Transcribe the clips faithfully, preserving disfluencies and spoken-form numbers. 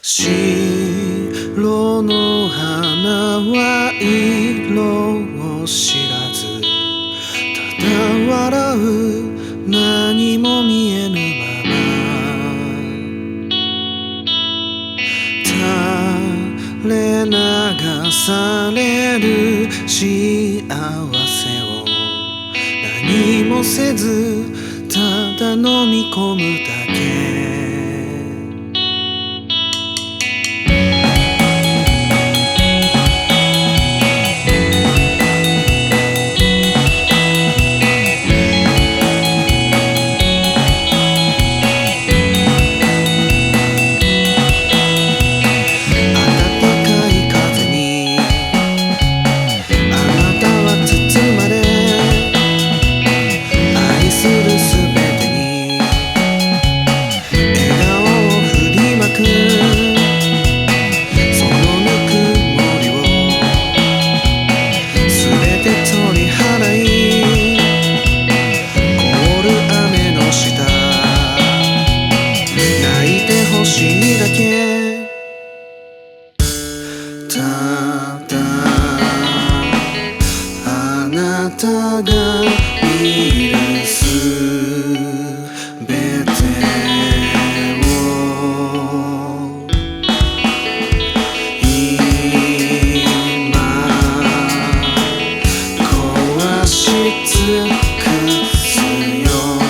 白の花は色を知らず、ただ笑う、何も見えぬまま垂れ流される幸せを何もせず、ただ飲み込むだけ。ただあなたが見るすべてを今壊し尽くすよ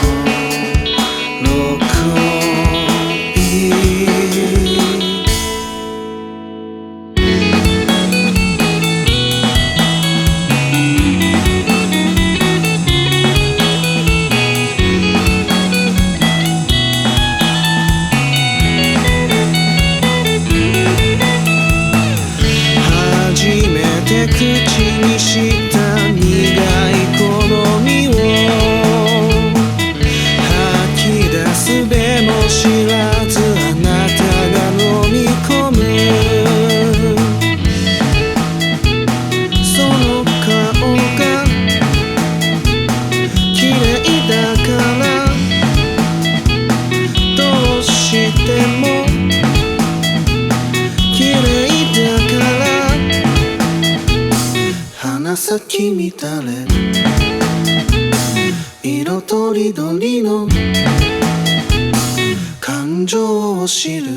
口にした苦い好みを吐き出すべも知らず、あなたが飲み込むその顔が綺麗だから、どうしても綺麗だから鼻先乱れ色とりどりの感情を知る。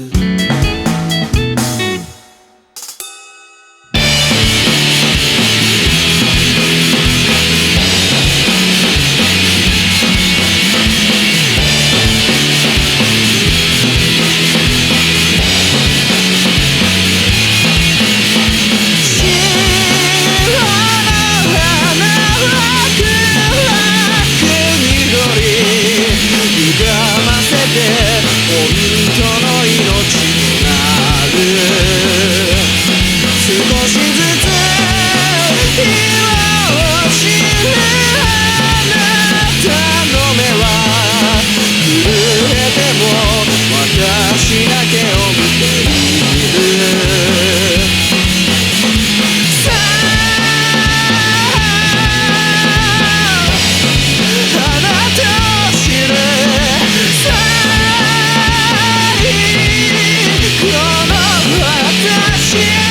この私